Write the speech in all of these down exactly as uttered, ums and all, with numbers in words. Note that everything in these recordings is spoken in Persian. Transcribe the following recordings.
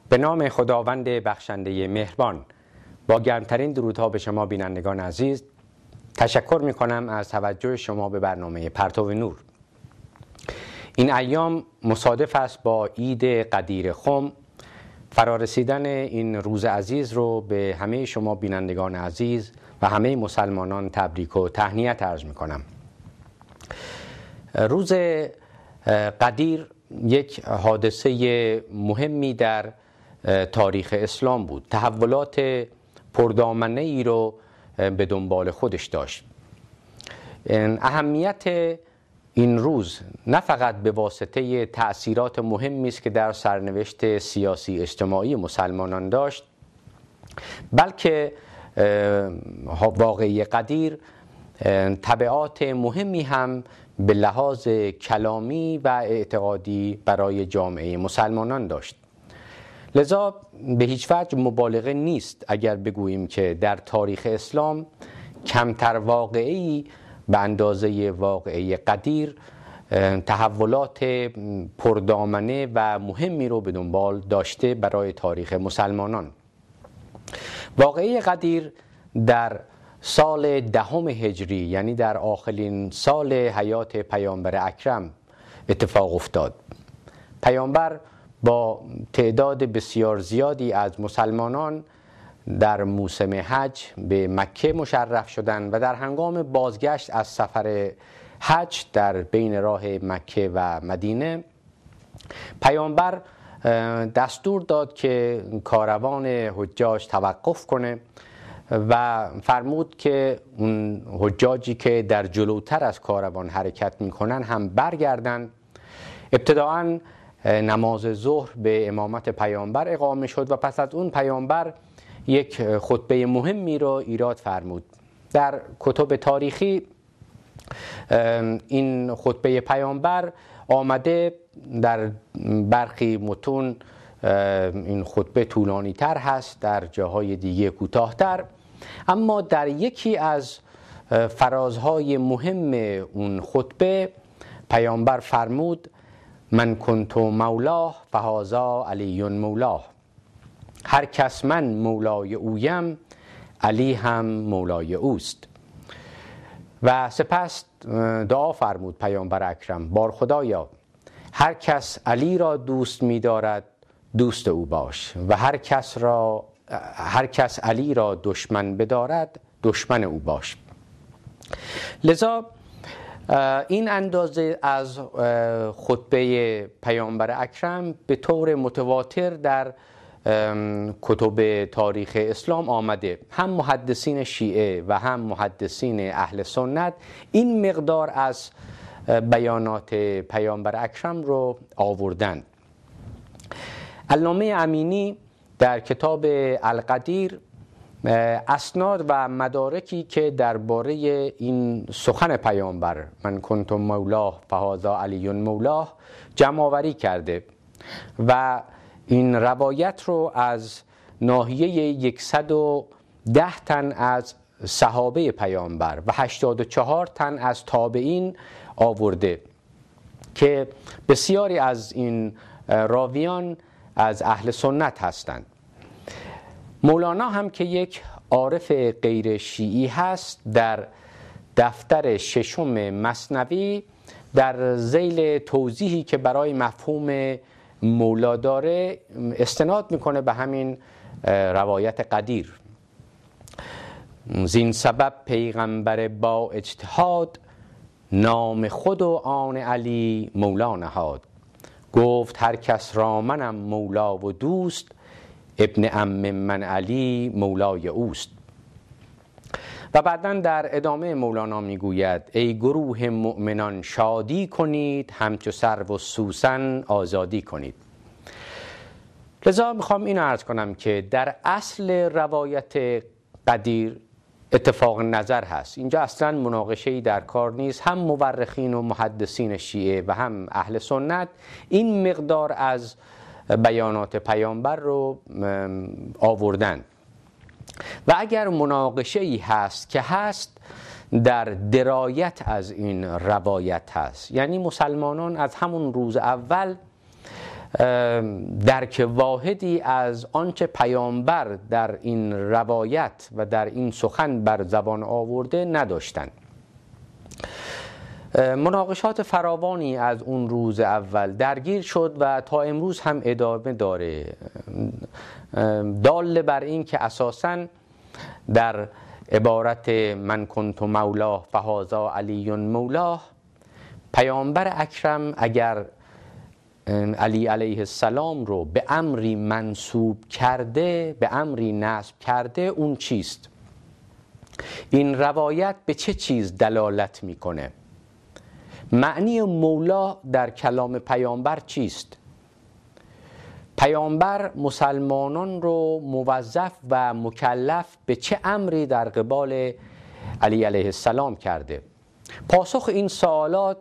به نام خداوند بخشنده مهربان، با گرمترین درودها به شما بینندگان عزیز تشکر می کنم از توجه شما به برنامه پرتو نور. این ایام مصادف است با عید قدیر خم. فرارسیدن این روز عزیز رو به همه شما بینندگان عزیز و همه مسلمانان تبریک و تهنیت عرض می کنم. روز قدیر یک حادثه مهمی در تاریخ اسلام بود. تحولات پردامنه ای رو به دنبال خودش داشت. اهمیت این روز نه فقط به واسطه تأثیرات مهمی است که در سرنوشت سیاسی اجتماعی مسلمانان داشت، بلکه واقعه قدیر تبعات مهمی هم به لحاظ کلامی و اعتقادی برای جامعه مسلمانان داشت. لذا به هیچ وجه مبالغه نیست اگر بگوییم که در تاریخ اسلام کمتر واقعی به اندازه واقعه قدیر تحولات پردامنه و مهمی رو به دنبال داشته برای تاریخ مسلمانان. واقعه قدیر در سال دهم هجری، یعنی در آخرین سال حیات پیامبر اکرم اتفاق افتاد. پیامبر با تعداد بسیار زیادی از مسلمانان در موسم حج به مکه مشرف شدند و در هنگام بازگشت از سفر حج در بین راه مکه و مدینه پیامبر دستور داد که کاروان حجاج توقف کنه و فرمود که اون حجاجی که در جلوتر از کاروان حرکت میکنن هم برگردن. ابتداعاً نماز ظهر به امامت پیامبر اقامه شد و پس از اون پیامبر یک خطبه مهمی را ایراد فرمود. در کتب تاریخی این خطبه پیامبر آمده، در برخی متون این خطبه طولانی تر هست، در جاهای دیگه کوتاه‌تر، اما در یکی از فرازهای مهم اون خطبه پیامبر فرمود: من کنت مولاه فهذا علی مولاه. هر کس من مولای اویم، علی هم مولای اوست. و سپس دعا فرمود پیامبر اکرم: بار خدایا، هر کس علی را دوست می دارد دوست او باش و هر کس را هر کس علی را دشمن بدارد دشمن او باش. لذا این اندازه از خطبه پیامبر اکرم به طور متواتر در کتب تاریخ اسلام آمده. هم محدثین شیعه و هم محدثین اهل سنت این مقدار از بیانات پیامبر اکرم رو آوردند. علامه امینی در کتاب القدیر اسناد و مدارکی که درباره این سخن پیامبر من کنت مولاه فهذا علی مولاه جمع آوری کرده و این روایت رو از ناحیه صد و ده تن از صحابه پیامبر و هشتاد و چهار تن از تابعین آورده که بسیاری از این راویان از اهل سنت هستند. مولانا هم که یک عارف غیر شیعی هست، در دفتر ششم مثنوی در ذیل توضیحی که برای مفهوم مولا داره استناد میکنه به همین روایت قدیر. زین سبب پیغمبر با اجتهاد، نام خود و آن علی مولا نهاد. گفت هر کس را منم مولا و دوست، ابن عم من علی مولای اوست. و بعداً در ادامه مولانا میگوید: ای گروه مؤمنان شادی کنید، همچو سرو و سوسن آزادی کنید. لذا میخوام اینو عرض کنم که در اصل روایت قدیر اتفاق نظر هست. اینجا اصلا مناقشه‌ای در کار نیست. هم مورخین و محدثین شیعه و هم اهل سنت این مقدار از بیانات پیامبر رو آوردن و اگر مناقشه‌ای هست که هست در درایت از این روایت هست، یعنی مسلمانان از همون روز اول درک واحدی از آنچه پیامبر در این روایت و در این سخن بر زبان آورده نداشتند. مناقشات فراوانی از اون روز اول درگیر شد و تا امروز هم ادامه داره، دال بر این که اساساً در عبارت من کنت مولاه فهذا علی مولاه، پیامبر اکرم اگر علی علیه السلام رو به امری منسوب کرده، به امری نسب کرده، اون چیست؟ این روایت به چه چیز دلالت میکنه؟ معنی مولا در کلام پیامبر چیست؟ پیامبر مسلمانان رو موظف و مکلف به چه امری در قبال علی علیه السلام کرده؟ پاسخ این سوالات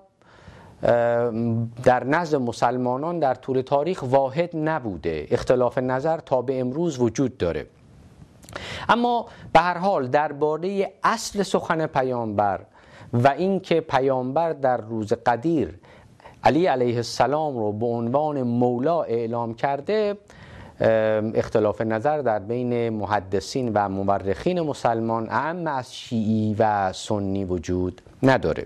در نزد مسلمانان در طول تاریخ واحد نبوده، اختلاف نظر تا به امروز وجود داره. اما به هر حال درباره اصل سخن پیامبر و اینکه پیامبر در روز قدیر علی علیه السلام رو به عنوان مولا اعلام کرده، اختلاف نظر در بین محدثین و مورخین مسلمان اعم از شیعی و سنی وجود نداره.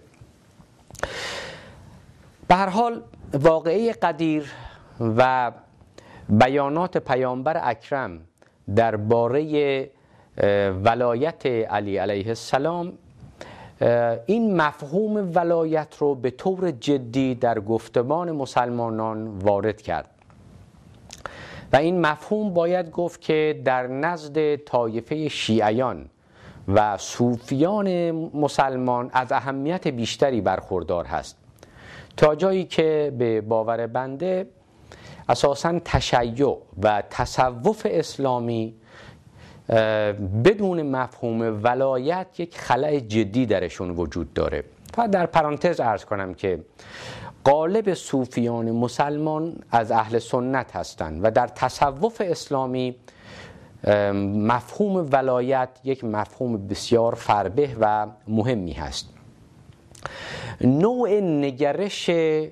به هر حال واقعه قدیر و بیانات پیامبر اکرم درباره ولایت علی علیه السلام این مفهوم ولایت رو به طور جدی در گفتمان مسلمانان وارد کرد و این مفهوم باید گفت که در نزد طایفه شیعیان و صوفیان مسلمان از اهمیت بیشتری برخوردار هست، تا جایی که به باور بنده اساساً تشیع و تصوف اسلامی بدون مفهوم ولایت یک خلأ جدی درشون وجود داره. فقط در پرانتز عرض کنم که غالب صوفیان مسلمان از اهل سنت هستند و در تصوف اسلامی مفهوم ولایت یک مفهوم بسیار فربه و مهمی هست. نوع نگرش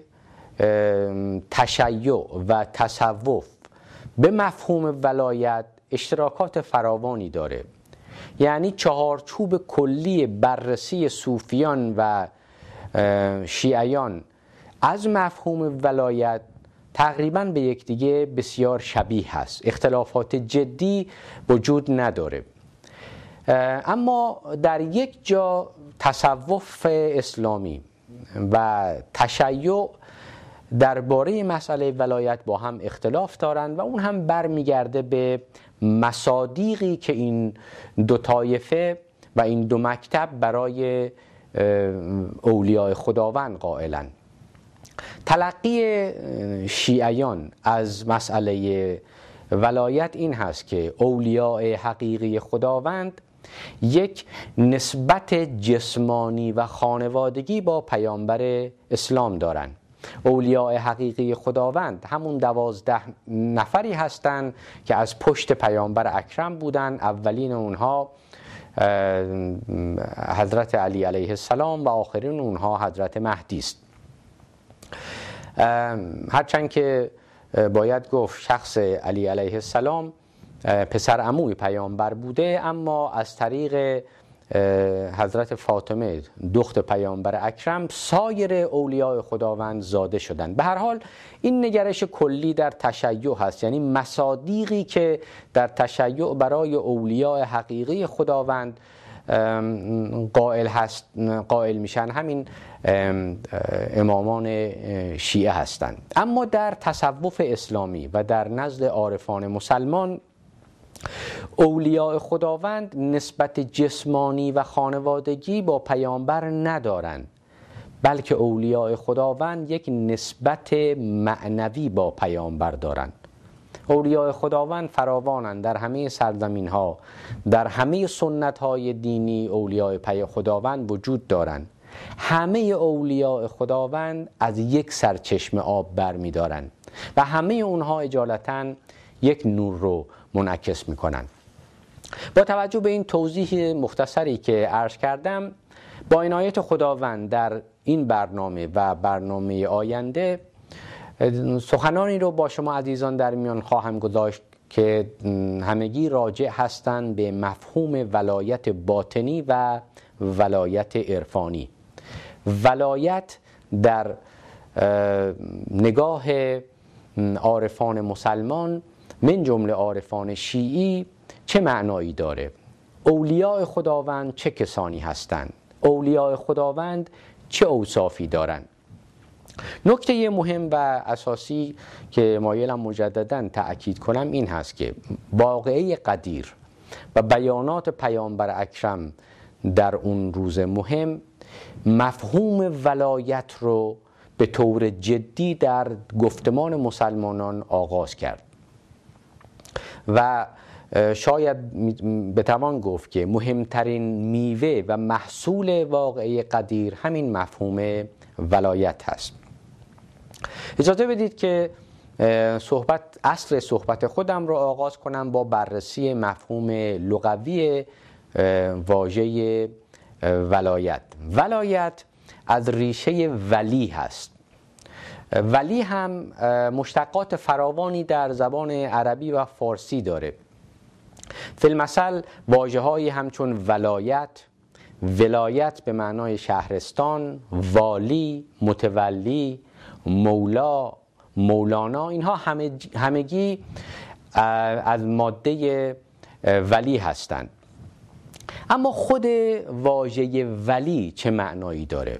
تشیع و تصوف به مفهوم ولایت اشتراکات فراوانی داره، یعنی چهارچوب کلی بررسی صوفیان و شیعیان از مفهوم ولایت تقریباً به یکدیگه بسیار شبیه هست، اختلافات جدی وجود نداره. اما در یک جا تصوف اسلامی و تشیع درباره مسئله ولایت با هم اختلاف دارند و اون هم برمیگرده به مصادیقی که این دو طایفه و این دو مکتب برای اولیاء خداوند قائلند. تلقی شیعیان از مسئله ولایت این هست که اولیاء حقیقی خداوند یک نسبت جسمانی و خانوادگی با پیامبر اسلام دارند. اولیاء حقیقی خداوند همون دوازده نفری هستند که از پشت پیامبر اکرم بودن. اولین اونها حضرت علی علیه السلام و آخرین اونها حضرت مهدی است. هرچند که باید گفت شخص علی علیه السلام پسر عموی پیامبر بوده، اما از طریق حضرت فاطمه دخت پیامبر اکرم سایر اولیاء خداوند زاده شدند. به هر حال این نگرش کلی در تشیع هست، یعنی مصادیقی که در تشیع برای اولیاء حقیقی خداوند قائل هست قائل میشن همین امامان شیعه هستند. اما در تصوف اسلامی و در نزد عارفان مسلمان اولیاء خداوند نسبت جسمانی و خانوادگی با پیامبر ندارند، بلکه اولیاء خداوند یک نسبت معنوی با پیامبر دارند. اولیاء خداوند فراوانند در همه سرزمین ها، در همه سنت های دینی اولیاء پی خداوند وجود دارند. همه اولیاء خداوند از یک سرچشمه آب برمی دارند و همه اونها اجالتاً یک نور رو منعکس می کنند. با توجه به این توضیح مختصری که عرض کردم، با عنایت خداوند در این برنامه و برنامه آینده سخنانی رو با شما عزیزان در میان خواهم گذاشت که همگی راجع هستند به مفهوم ولایت باطنی و ولایت عرفانی. ولایت در نگاه عارفان مسلمان من جمله عارفان شیعی چه معنایی داره؟ اولیاء خداوند چه کسانی هستند؟ اولیاء خداوند چه اوصافی دارند؟ نکته مهم و اساسی که مایلم مجدداً تأکید کنم این هست که واقعه قدیر و بیانات پیامبر اکرم در اون روز مهم مفهوم ولایت رو به طور جدی در گفتمان مسلمانان آغاز کرد و شاید بتوان گفت که مهمترین میوه و محصول واقعه قدیر همین مفهوم ولایت هست. اجازه بدید که صحبت اصل صحبت خودم رو آغاز کنم با بررسی مفهوم لغوی واژه ولایت. ولایت از ریشه ولی هست. ولی هم مشتقات فراوانی در زبان عربی و فارسی داره. فی المثل واژه‌هایی همچون ولایت، ولایت به معنای شهرستان، والی، متولی، مولا، مولانا، اینها همگی از ماده ولی هستند. اما خود واژه ولی چه معنایی داره؟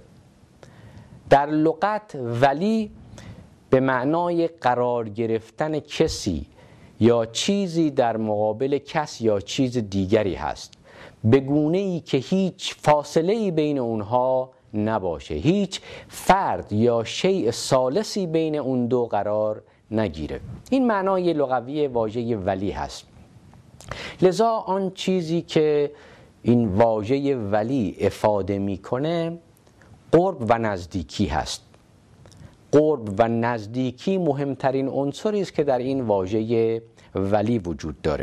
در لغت ولی به معنای قرار گرفتن کسی یا چیزی در مقابل کس یا چیز دیگری هست، به گونه‌ای که هیچ فاصله‌ای بین اونها نباشه، هیچ فرد یا شیء ثالثی بین اون دو قرار نگیره. این معنای لغوی واژه ولی هست. لذا آن چیزی که این واژه ولی افاده میکنه قرب و نزدیکی هست. قرب و نزدیکی مهمترین عنصری است که در این واژه ولی وجود داره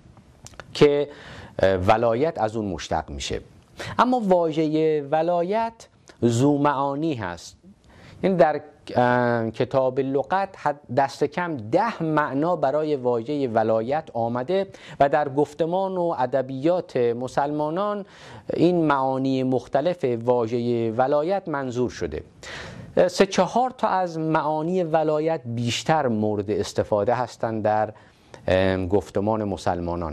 که ولایت از اون مشتق میشه. اما واژه ولایت ذو معانی هست. یعنی در کتاب لغت دست کم ده معنا برای واژه ولایت آمده و در گفتمان و ادبیات مسلمانان این معانی مختلف واژه ولایت منظور شده. سه چهار تا از معانی ولایت بیشتر مورد استفاده هستند در گفتمان مسلمانان.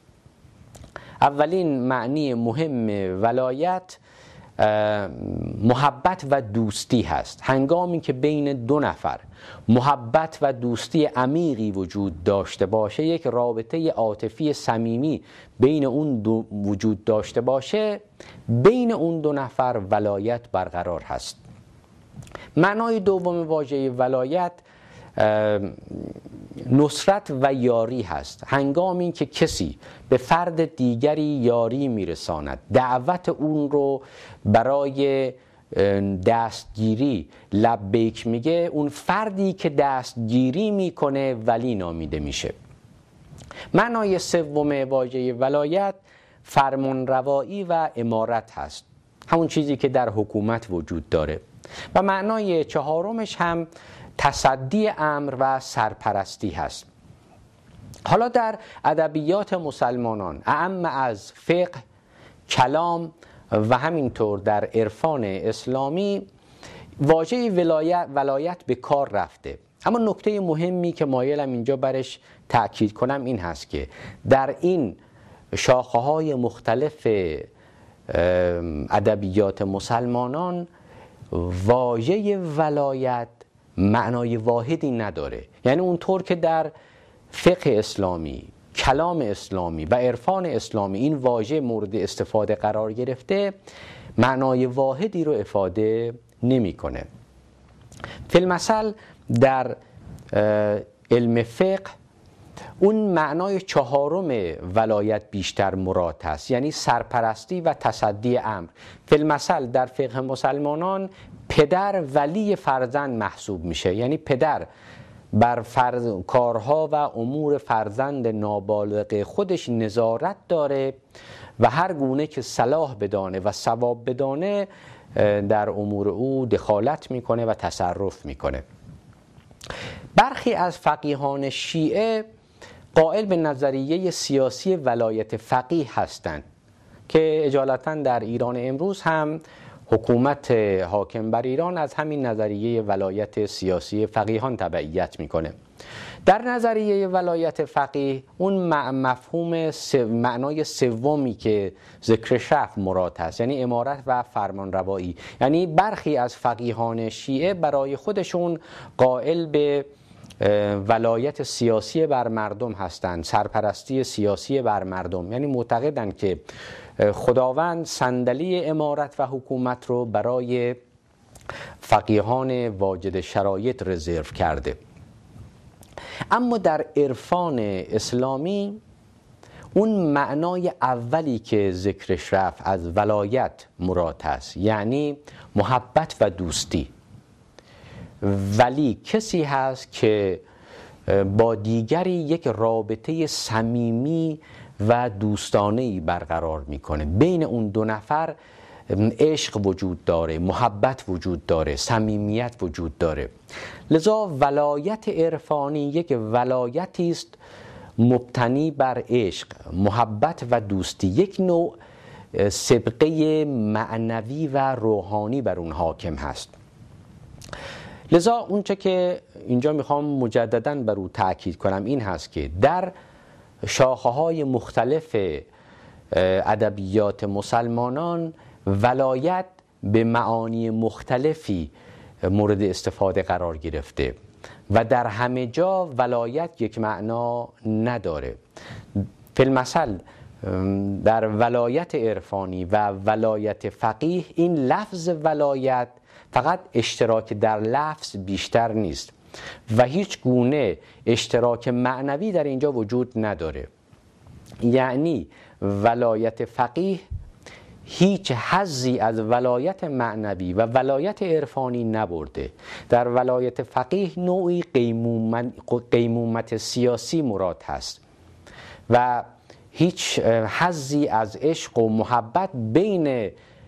اولین معنی مهم ولایت محبت و دوستی هست. هنگامی که بین دو نفر محبت و دوستی عمیقی وجود داشته باشه، یک رابطه عاطفی صمیمی بین اون دو وجود داشته باشه، بین اون دو نفر ولایت برقرار هست. معنای دوم واژه ولایت نصرت و یاری هست. هنگامی که کسی به فرد دیگری یاری میرساند، دعوت اون رو برای دستگیری لبیک میگه، اون فردی که دستگیری میکنه ولی نامیده میشه. معنای سوم واژه ولایت فرمانروایی و امارت هست، همون چیزی که در حکومت وجود داره. و معنای چهارمش هم تصدی امر و سرپرستی هست. حالا در ادبیات مسلمانان اعم از فقه، کلام و همینطور در عرفان اسلامی واژه ولایت ولایت به کار رفته. اما نکته مهمی که مایلم اینجا برش تأکید کنم این هست که در این شاخه‌های مختلف ادبیات مسلمانان واژه ولایت معنای واحدی نداره. یعنی اونطور که در فقه اسلامی، کلام اسلامی و عرفان اسلامی این واژه مورد استفاده قرار گرفته، معنای واحدی رو افاده نمی‌کنه. فی المثل در علم فقه اون معنای چهارم ولایت بیشتر مراد هست، یعنی سرپرستی و تصدی امر. فی المثل در فقه مسلمانان پدر ولی فرزند محسوب میشه، یعنی پدر بر فرز... کارها و امور فرزند نابالغ خودش نظارت داره و هر گونه که صلاح بدانه و صواب بدانه در امور او دخالت میکنه و تصرف میکنه. برخی از فقیهان شیعه قائل به نظریه سیاسی ولایت فقیه هستند که اجالتا در ایران امروز هم حکومت حاکم بر ایران از همین نظریه ولایت سیاسی فقیهان تبعیت میکنه. در نظریه ولایت فقیه اون مفهوم معنای سومی که ذکرش رفت مراد هست، یعنی امارت و فرمانروایی. یعنی برخی از فقیهان شیعه برای خودشون قائل به ولایت سیاسی بر مردم هستند، سرپرستی سیاسی بر مردم، یعنی معتقدند که خداوند صندلی امارت و حکومت رو برای فقیهان واجد شرایط رزرو کرده. اما در عرفان اسلامی اون معنای اولی که ذکرش رفت از ولایت مراد هست، یعنی محبت و دوستی. ولی کسی هست که با دیگری یک رابطه صمیمی و دوستانه‌ای برقرار میکنه، بین اون دو نفر عشق وجود داره، محبت وجود داره، صمیمیت وجود داره. لذا ولایت عرفانی یک ولایتی است مبتنی بر عشق، محبت و دوستی، یک نوع سبقه معنوی و روحانی بر اون حاکم هست. لذا اونچه که اینجا میخوام مجدداً بر او تأکید کنم این هست که در شاخه‌های مختلف ادبیات مسلمانان ولایت به معانی مختلفی مورد استفاده قرار گرفته و در همه جا ولایت یک معنا نداره. فی المثل در ولایت عرفانی و ولایت فقیه این لفظ ولایت فقط اشتراک در لفظ بیشتر نیست و هیچ گونه اشتراک معنوی در اینجا وجود نداره. یعنی ولایت فقیه هیچ حظی از ولایت معنوی و ولایت عرفانی نبرده. در ولایت فقیه نوعی قیمومت سیاسی مراد هست و هیچ حظی از عشق و محبت بین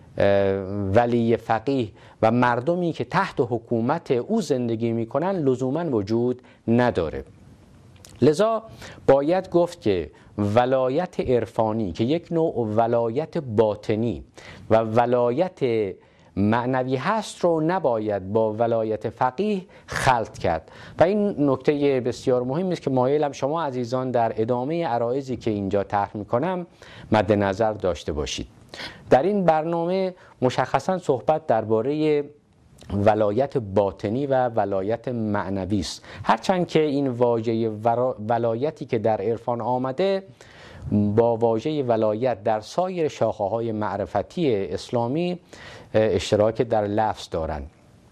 ولی فقیه و مردمی که تحت حکومت او زندگی میکنن لزوما وجود نداره. لذا باید گفت که ولایت عرفانی که یک نوع ولایت باطنی و ولایت معنوی هست رو نباید با ولایت فقیه خلط کرد و این نکته بسیار مهمی است که مایلم شما عزیزان در ادامه عرایضی که اینجا طرح میکنم مد نظر داشته باشید. در این برنامه مشخصا صحبت درباره ولایت باطنی و ولایت معنوی است، هرچند که این واژه ولایتی که در عرفان آمده با واژه ولایت در سایر شاخه‌های معرفتی اسلامی اشتراک در لفظ دارند.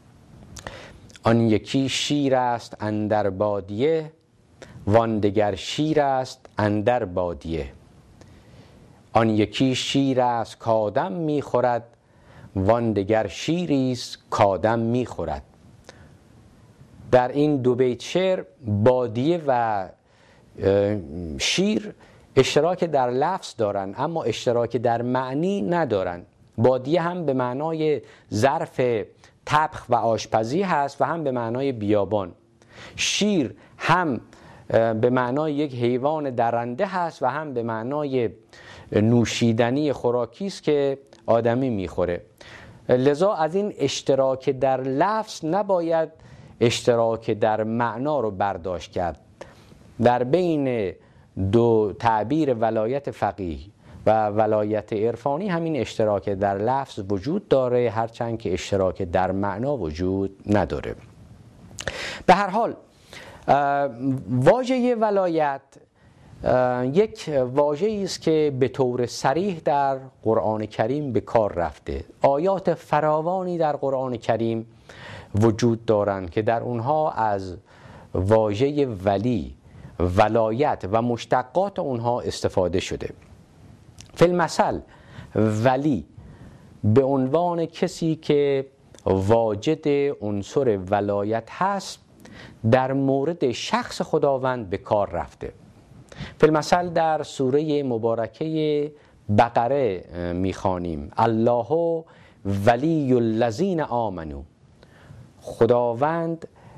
آن یکی شیر است اندر بادیه، وان دگر شیر است اندر بادیه. آن یکی شیر است کآدم میخورد، وان دگر شیری است کآدم میخورد. در این دو بیت شعر بادیه و شیر اشتراک در لفظ دارن اما اشتراک در معنی ندارن. بادیه هم به معنای ظرف طبخ و آشپزی هست و هم به معنای بیابان. شیر هم به معنای یک حیوان درنده هست و هم به معنای نوشیدنی خوراکی است که آدمی میخوره. لذا از این اشتراک در لفظ نباید اشتراک در معنا رو برداشت کرد. در بین دو تعبیر ولایت فقیه و ولایت عرفانی همین اشتراک در لفظ وجود داره، هرچند که اشتراک در معنا وجود نداره. به هر حال واژه ولایت یک واژه‌ای است که به طور صریح در قرآن کریم به کار رفته. آیات فراوانی در قرآن کریم وجود دارند که در اونها از واژه ولی، ولایت و مشتقات اونها استفاده شده. فی المثل ولی به عنوان کسی که واجد عنصر ولایت هست در مورد شخص خداوند به کار رفته. فی المثل در سوره مبارکه بقره میخوانیم الله ولی الذین آمنو، خداوند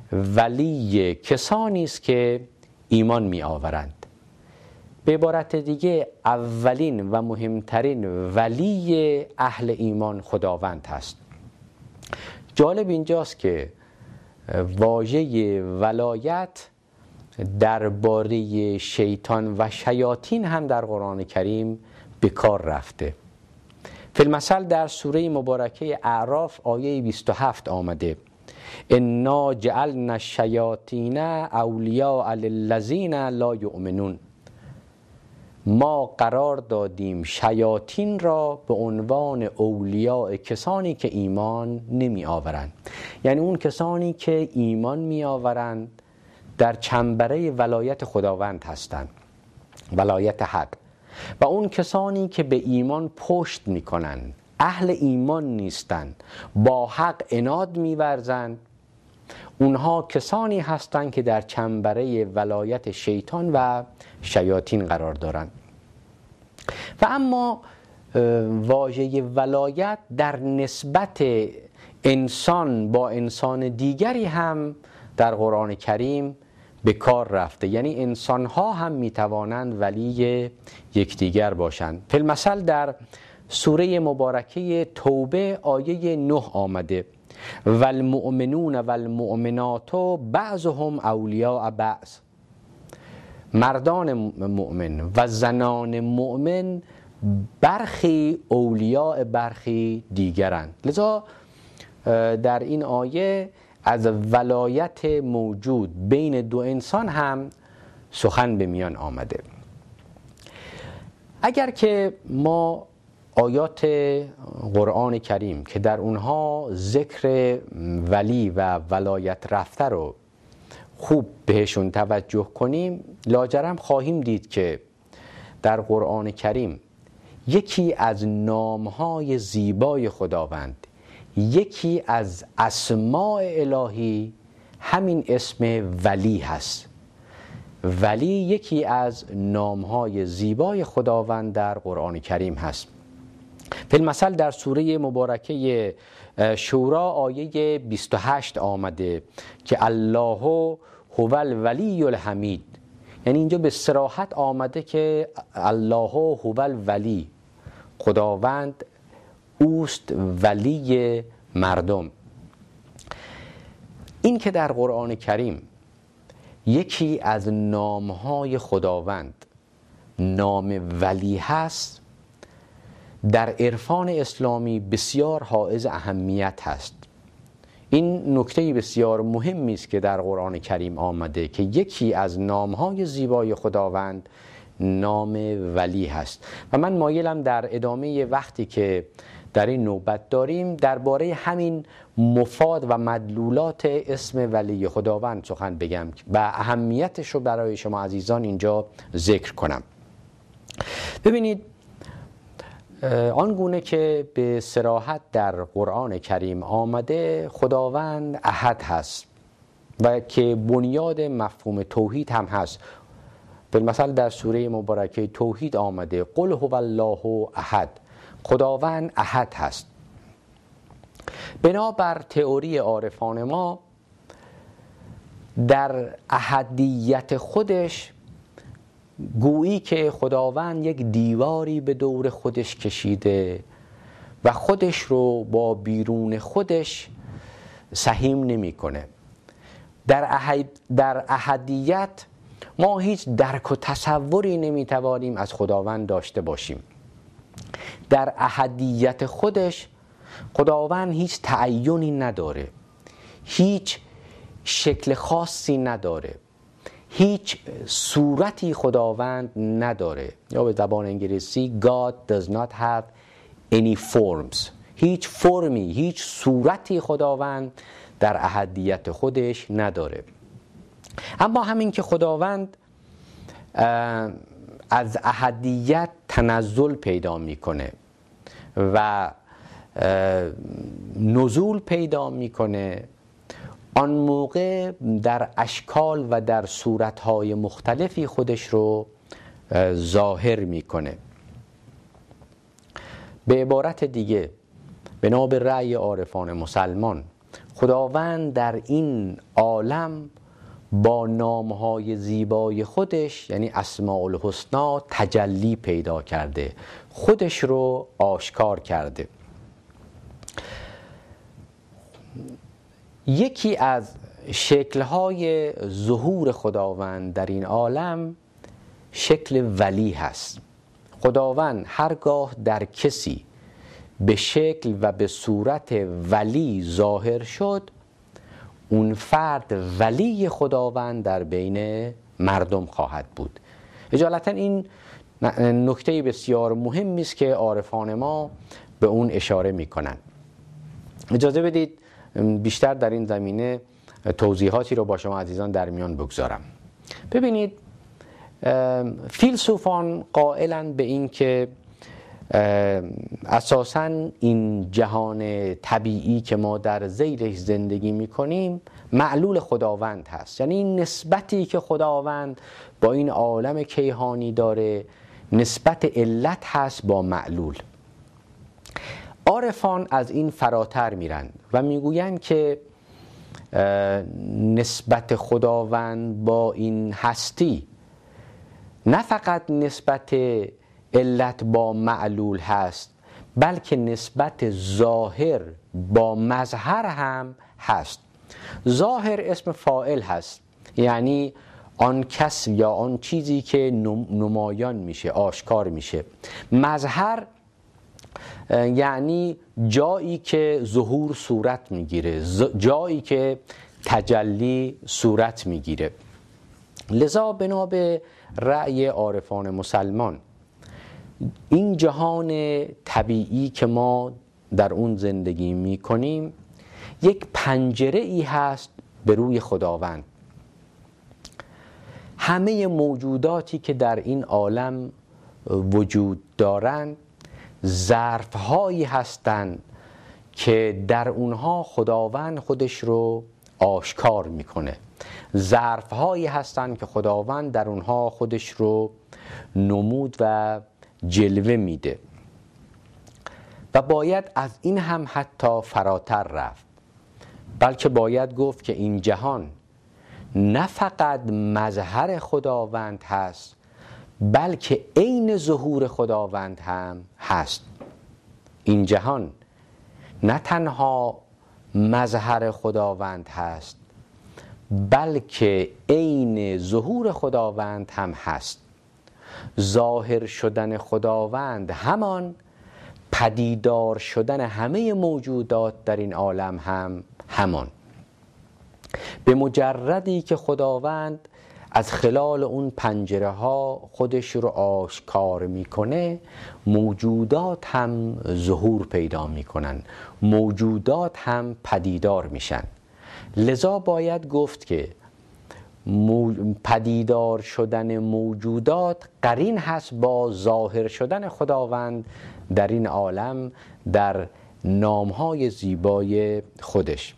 ولی کسانی است که ایمان می آورند. به عبارت دیگه اولین و مهمترین ولی اهل ایمان خداوند هست. جالب اینجاست که واژه ولایت درباره شیطان و شیاطین هم در قرآن کریم به کار رفته. فی المثل در سوره مبارکه اعراف آیه بیست و هفت آمده: انا جعلنا الشیاطین اولیاء للذین لا یؤمنون. ما قرار دادیم شیاطین را به عنوان اولیاء کسانی که ایمان نمی آورند. یعنی اون کسانی که ایمان می آورند در چنبره ولایت خداوند هستند، ولایت حق، و اون کسانی که به ایمان پشت می کنند، اهل ایمان نیستند، با حق عناد می ورزند، اونها کسانی هستند که در چنبره ولایت شیطان و شیاطین قرار دارند. و اما واژه ولایت در نسبت انسان با انسان دیگری هم در قرآن کریم به کار رفته. یعنی انسان‌ها هم می‌توانند ولی یکدیگر باشند. فی المثل در سوره مبارکه توبه آیه نه آمده: والمؤمنون والمؤمنات بعضهم اولیاء بعض. مردان مؤمن و زنان مؤمن برخی اولیاء برخی دیگرند. لذا در این آیه از ولایت موجود بین دو انسان هم سخن به میان آمده. اگر که ما آیات قرآن کریم که در اونها ذکر ولی و ولایت رفته رو خوب بهشون توجه کنیم، لاجرم خواهیم دید که در قرآن کریم یکی از نامهای زیبای خداوند، یکی از اسماء الهی همین اسم ولی هست. ولی یکی از نامهای زیبای خداوند در قرآن کریم هست. فی المثل در سوره مبارکه شورا آیه بیست و هشت آمده که الله هو الولی الحمید. یعنی اینجا به صراحت آمده که الله هو الولی، خداوند اوست ولی مردم. این که در قرآن کریم یکی از نامهای خداوند نام ولی هست، در عرفان اسلامی بسیار حائز اهمیت هست. این نکته بسیار مهمی است که در قرآن کریم آمده که یکی از نامهای زیبای خداوند نام ولی هست. و من مایلم در ادامه وقتی که در این نوبت داریم درباره همین مفاد و مدلولات اسم ولی خداوند سخن بگم و اهمیتش رو برای شما عزیزان اینجا ذکر کنم. ببینید، آنگونه که به صراحت در قرآن کریم آمده خداوند احد هست و که بنیاد مفهوم توحید هم هست. بالمثل در سوره مبارکه توحید آمده قل هو الله احد، خداوند احد هست. بنابر تئوری عارفان ما در احدیت خودش گویی که خداوند یک دیواری به دور خودش کشیده و خودش رو با بیرون خودش سهیم نمی کنه. در احد در احدیت ما هیچ درک و تصوری نمی توانیم از خداوند داشته باشیم. در احدیت خودش خداوند هیچ تعینی نداره، هیچ شکل خاصی نداره، هیچ صورتی خداوند نداره، یا به زبان انگلیسی God does not have any forms. هیچ فرمی، هیچ صورتی خداوند در احدیت خودش نداره. اما همین که خداوند از احدیت تنزل پیدا میکنه و نزول پیدا میکنه، آن موقع در اشکال و در صورتهای مختلفی خودش رو ظاهر میکنه. به عبارت دیگه، بنا به رأی عارفان مسلمان، خداوند در این عالم با نامهای زیبای خودش یعنی اسماء الحسنا تجلی پیدا کرده، خودش رو آشکار کرده. یکی از شکل‌های ظهور خداوند در این عالم شکل ولی هست. خداوند هرگاه در کسی به شکل و به صورت ولی ظاهر شد، اون فرد ولی خداوند در بین مردم خواهد بود. اجالتا این نکته بسیار مهمی است که عارفان ما به اون اشاره می‌کنند. اجازه بدید بیشتر در این زمینه توضیحاتی رو با شما عزیزان در میان بگذارم. ببینید، فیلسوفان قائلند به این که اساساً این جهان طبیعی که ما در زیرش زندگی میکنیم معلول خداوند هست. یعنی این نسبتی که خداوند با این عالم کیهانی داره نسبت علت هست با معلول. عارفان از این فراتر میرن و میگوین که نسبت خداوند با این هستی نه فقط نسبت علت با معلول هست، بلکه نسبت ظاهر با مظهر هم هست. ظاهر اسم فاعل هست، یعنی آن کس یا آن چیزی که نمایان میشه، آشکار میشه. مظهر یعنی جایی که ظهور صورت میگیره، جایی که تجلی صورت میگیره. لذا بنا به رأی عارفان مسلمان این جهان طبیعی که ما در اون زندگی میکنیم یک پنجره ای هست به روی خداوند. همه موجوداتی که در این عالم وجود دارند ظرف هایی هستند که در اونها خداوند خودش رو آشکار میکنه. ظرف هایی هستند که خداوند در اونها خودش رو نمود و جلوه میده و باید از این هم حتی فراتر رفت، بلکه باید گفت که این جهان نه فقط مظهر خداوند هست، بلکه عین ظهور خداوند هم هست. این جهان نه تنها مظهر خداوند هست، بلکه عین ظهور خداوند هم هست. ظاهر شدن خداوند همان پدیدار شدن همه موجودات در این عالم هم همان. به مجردی که خداوند از خلال اون پنجره ها خودش رو آشکار میکنه، موجودات هم ظهور پیدا میکنن، موجودات هم پدیدار میشن. لذا باید گفت که پدیدار شدن موجودات قرین هست با ظاهر شدن خداوند در این عالم در نامهای زیبای خودش.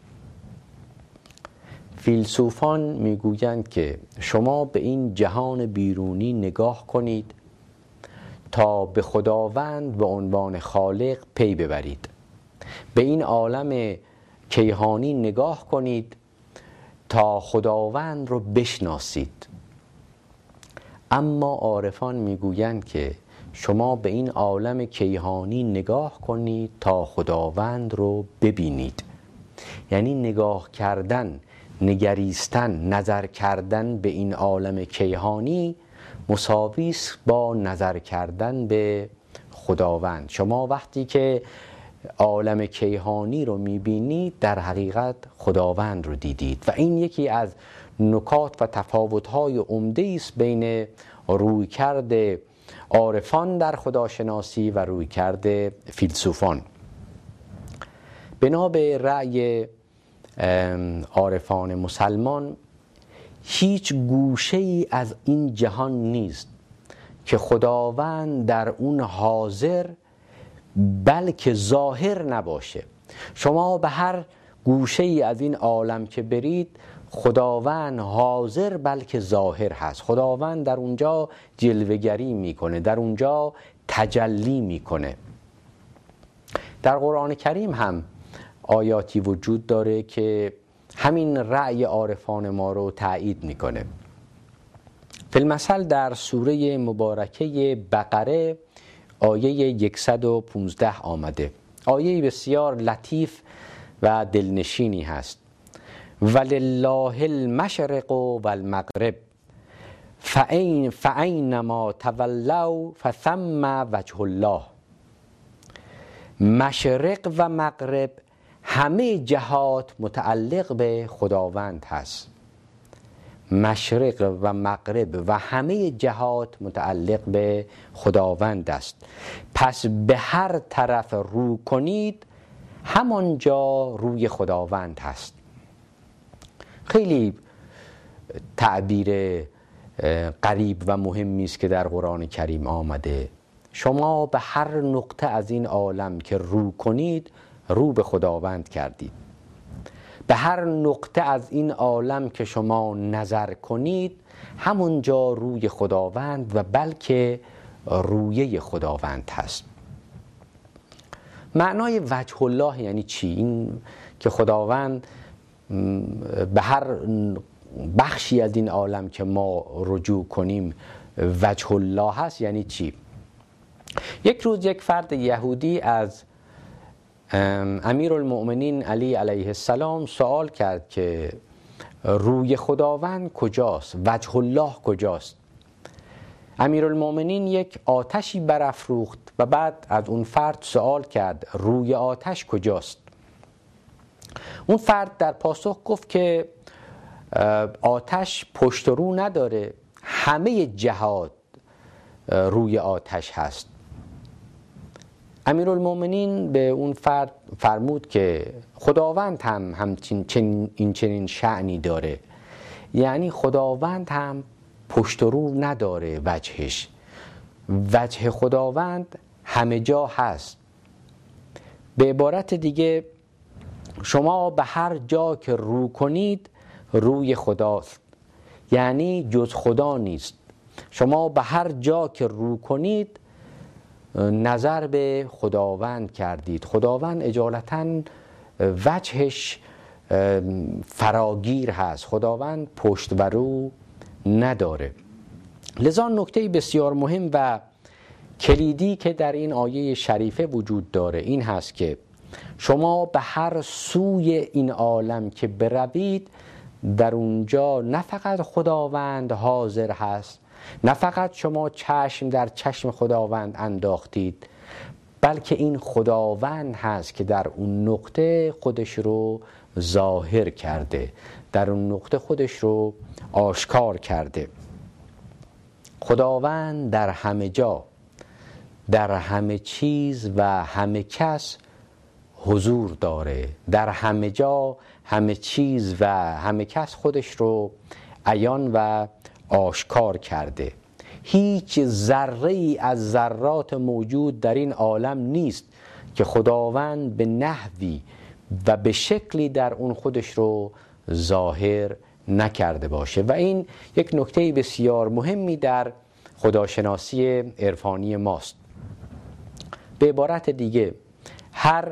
فیلسوفان میگویند که شما به این جهان بیرونی نگاه کنید تا به خداوند به عنوان خالق پی ببرید. به این عالم کیهانی نگاه کنید تا خداوند رو بشناسید. اما عارفان میگویند که شما به این عالم کیهانی نگاه کنید تا خداوند رو ببینید. یعنی نگاه کردن، نگریستن، نظر کردن به این عالم کیهانی مساوی است با نظر کردن به خداوند. شما وقتی که عالم کیهانی رو میبینید در حقیقت خداوند رو دیدید و این یکی از نکات و تفاوت‌های عمده است بین رویکرد عارفان در خداشناسی و رویکرد فیلسوفان. بنا به رأی عارفان مسلمان هیچ گوشه‌ای از این جهان نیست که خداوند در اون حاضر بلکه ظاهر نباشه. شما به هر گوشه‌ای از این عالم که برید خداوند حاضر بلکه ظاهر هست. خداوند در اونجا جلوه‌گری میکنه، در اونجا تجلی میکنه. در قرآن کریم هم آیاتی وجود داره که همین رأی عارفان ما رو تایید میکنه. فی المثل در سوره مبارکه بقره آیه صد و پانزده آمده، آیه بسیار لطیف و دلنشینی هست. ولله المشرق و المغرب فأین فأینما تولوا فثم وجه الله. مشرق و مغرب همه جهات متعلق به خداوند هست. مشرق و مغرب و همه جهات متعلق به خداوند است. پس به هر طرف رو کنید همانجا روی خداوند هست. خیلی تعبیر غریب و مهمی است که در قرآن کریم آمده. شما به هر نقطه از این عالم که رو کنید رو به خداوند کردید. به هر نقطه از این عالم که شما نظر کنید همونجا روی خداوند و بلکه رویه خداوند هست. معنای وجه الله یعنی چی؟ این که خداوند به هر بخشی از این عالم که ما رجوع کنیم وجه الله هست یعنی چی؟ یک روز یک فرد یهودی از امیرالمؤمنین علی علیه السلام سوال کرد که روی خداوند کجاست؟ وجه الله کجاست؟ امیرالمؤمنین یک آتشی برافروخت و بعد از اون فرد سوال کرد روی آتش کجاست؟ اون فرد در پاسخ گفت که آتش پشت و رو نداره، همه جهات روی آتش هست. امیرالمؤمنین به اون فرد فرمود که خداوند هم همچین چنین این چنین شأنی داره، یعنی خداوند هم پشت و رو نداره وجهش، وجه خداوند همه جا هست. به عبارت دیگه شما به هر جا که رو کنید روی خداست، یعنی جز خدا نیست. شما به هر جا که رو کنید نظر به خداوند کردید. خداوند اجالتا وجهش فراگیر هست، خداوند پشت و رو نداره. لذا نکته بسیار مهم و کلیدی که در این آیه شریفه وجود داره این هست که شما به هر سوی این عالم که بروید در اونجا نه فقط خداوند حاضر هست، نه فقط شما چشم در چشم خداوند انداختید، بلکه این خداوند هست که در اون نقطه خودش رو ظاهر کرده، در اون نقطه خودش رو آشکار کرده. خداوند در همه جا، در همه چیز و همه کس حضور داره، در همه جا همه چیز و همه کس خودش رو عیان و آشکار کرده. هیچ ذره ای از ذرات موجود در این عالم نیست که خداوند به نحوی و به شکلی در اون خودش رو ظاهر نکرده باشه و این یک نکته بسیار مهمی در خداشناسی عرفانی ماست. به عبارت دیگه هر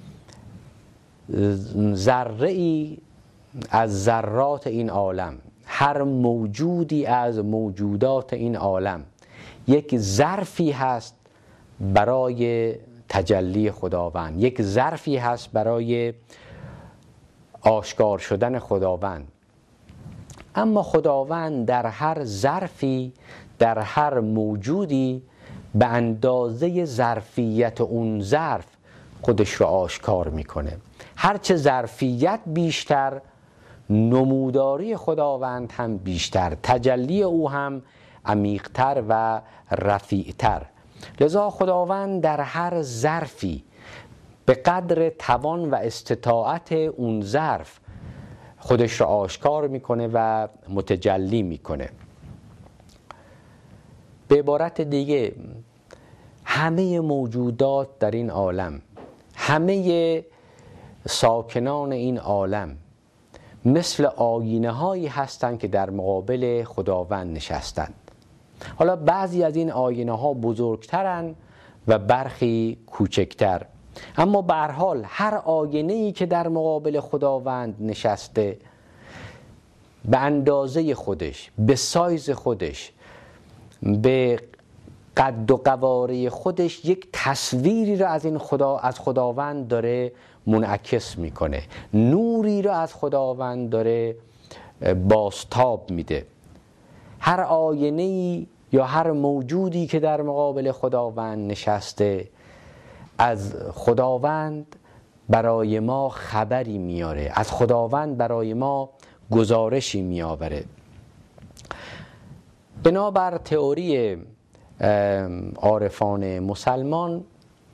ذره ای از ذرات این عالم، هر موجودی از موجودات این عالم یک ظرفی هست برای تجلی خداوند، یک ظرفی هست برای آشکار شدن خداوند. اما خداوند در هر ظرفی، در هر موجودی به اندازه ظرفیت اون ظرف خودش رو آشکار میکنه. هرچه ظرفیت بیشتر، نموداری خداوند هم بیشتر، تجلی او هم عمیق‌تر و رفیع‌تر. لذا خداوند در هر ظرفی به قدر توان و استطاعت اون ظرف خودش رو آشکار میکنه و متجلی میکنه. به عبارت دیگه همه موجودات در این عالم، همه ساکنان این عالم مثل آینه هایی هستند که در مقابل خداوند نشستند. حالا بعضی از این آینه ها بزرگترن و برخی کوچکتر. اما به هر حال هر آینه‌ای که در مقابل خداوند نشسته به اندازه خودش، به سایز خودش، به قد و قواره خودش یک تصویری را از این خدا از خداوند داره منعکس میکنه، نوری را از خداوند داره بازتاب میده. هر آینه‌ای یا هر موجودی که در مقابل خداوند نشسته از خداوند برای ما خبری میاره، از خداوند برای ما گزارشی میآوره. بنابر تئوری عارفان مسلمان،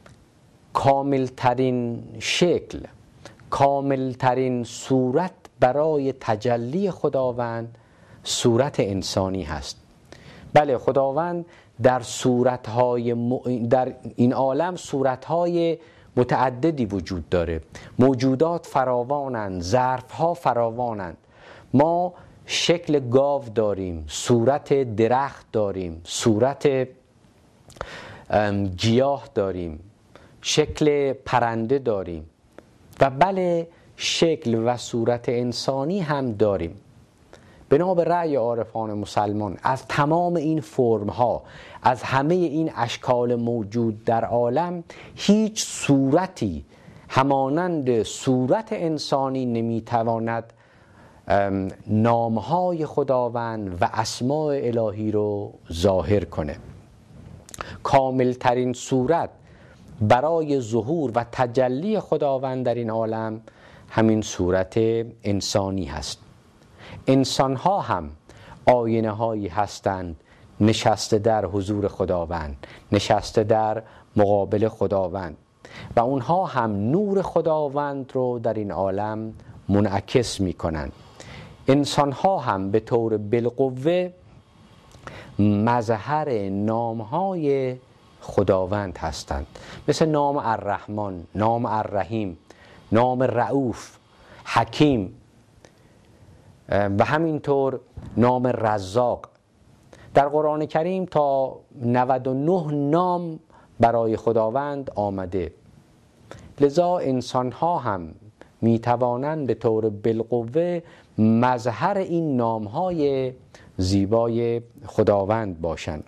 کاملترین شکل، کاملترین صورت برای تجلی خداوند صورت انسانی هست. بله، خداوند در صورتهای م... در این عالم صورتهای متعددی وجود داره، موجودات فراوانند، ظرفها فراوانند. ما شکل گاو داریم، صورت درخت داریم، صورت گیاه داریم، شکل پرنده داریم و بله شکل و صورت انسانی هم داریم. بنا به رأی عارفان مسلمان از تمام این فرم‌ها، از همه این اشکال موجود در عالم، هیچ صورتی همانند صورت انسانی نمیتواند نامهای خداوند و اسماء الهی رو ظاهر کنه. کاملترین صورت برای ظهور و تجلی خداوند در این عالم همین صورت انسانی هست. انسان ها هم آینه هایی هستند نشسته در حضور خداوند، نشسته در مقابل خداوند و اونها هم نور خداوند رو در این عالم منعکس می کنند. انسان ها هم به طور بالقوه مظهر نام های خداوند هستند، مثل نام الرحمن، نام الرحیم، نام رؤوف، حکیم و همینطور نام رزاق. در قرآن کریم تا نود و نه نام برای خداوند آمده، لذا انسان ها هم می توانند به طور بالقوه مظهر این نام های زیبای خداوند باشند.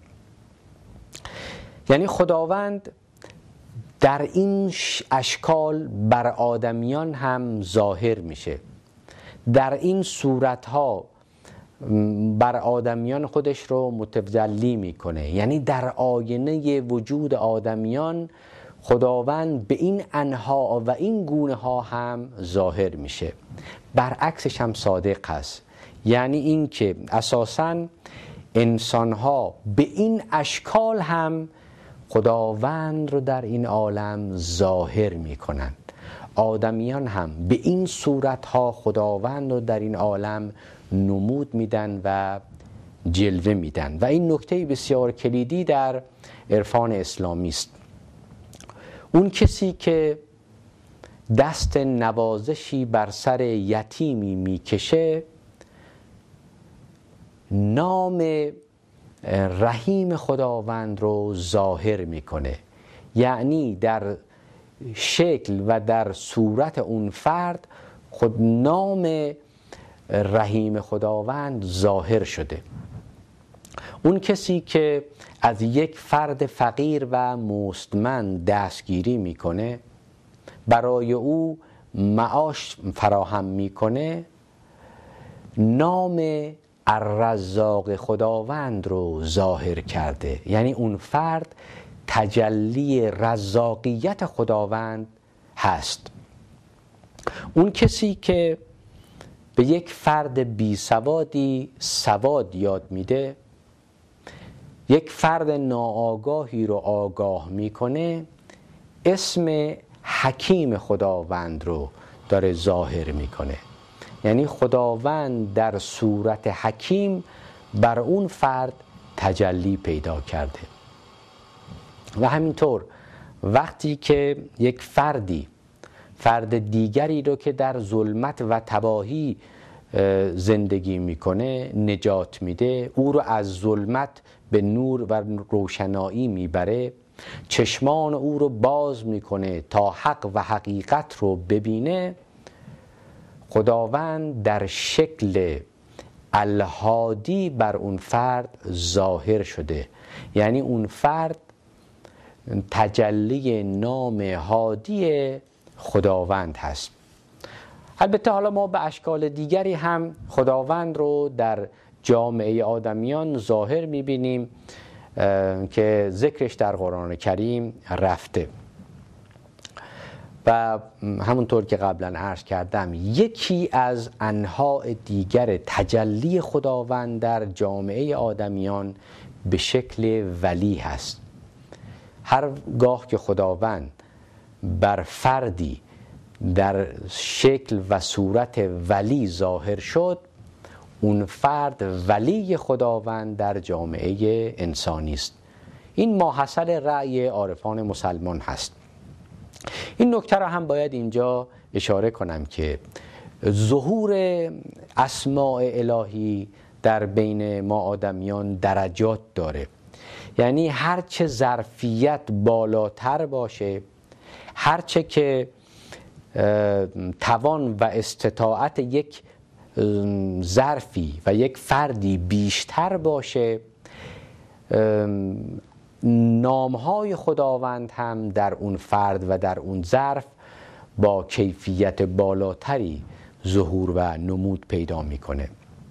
یعنی خداوند در این اشکال بر آدمیان هم ظاهر میشه، در این صورتها بر آدمیان خودش رو متجلی میکنه. یعنی در آینه وجود آدمیان خداوند به این انواع و این گونه ها هم ظاهر میشه. برعکسش هم صادق هست، یعنی این که اساساً انسان ها به این اشکال هم خداوند رو در این عالم ظاهر میکنند. آدمیان هم به این صورت ها خداوند رو در این عالم نمود میدن و جلوه میدن و این نکته بسیار کلیدی در عرفان اسلامی است. اون کسی که دست نوازشی بر سر یتیمی میکشه، نام رحیم خداوند رو ظاهر میکنه. یعنی در شکل و در صورت اون فرد خود نام رحیم خداوند ظاهر شده. اون کسی که از یک فرد فقیر و مستمند دستگیری میکنه، برای او معاش فراهم میکنه، نام الرزاق خداوند رو ظاهر کرده. یعنی اون فرد تجلی رزاقیت خداوند هست. اون کسی که به یک فرد بی سوادی سواد یاد میده، یک فرد ناآگاهی رو آگاه میکنه، اسم حکیم خداوند رو داره ظاهر میکنه. یعنی خداوند در صورت حکیم بر اون فرد تجلی پیدا کرده. و همینطور وقتی که یک فردی فرد دیگری رو که در ظلمت و تباهی زندگی میکنه نجات میده، او رو از ظلمت به نور و روشنایی میبره، چشمان او رو باز میکنه تا حق و حقیقت رو ببینه، خداوند در شکل الهادی بر اون فرد ظاهر شده. یعنی اون فرد تجلی نام هادی خداوند هست. البته حالا ما به اشکال دیگری هم خداوند رو در جامعه آدمیان ظاهر میبینیم که ذکرش در قرآن کریم رفته و همونطور که قبلا عرض کردم یکی از انواع دیگر تجلی خداوند در جامعه آدمیان به شکل ولی هست. هر گاه که خداوند بر فردی در شکل و صورت ولی ظاهر شد، اون فرد ولی خداوند در جامعه انسانی است. این ماحصل رأی عارفان مسلمان هست. این نکته را هم باید اینجا اشاره کنم که ظهور اسماء الهی در بین ما آدمیان درجات داره. یعنی هرچه ظرفیت بالاتر باشه، هرچه که توان و استطاعت یک ظرفی و یک فردی بیشتر باشه، نامهای خداوند هم در اون فرد و در اون ظرف با کیفیت بالاتری ظهور و نمود پیدا میکنه.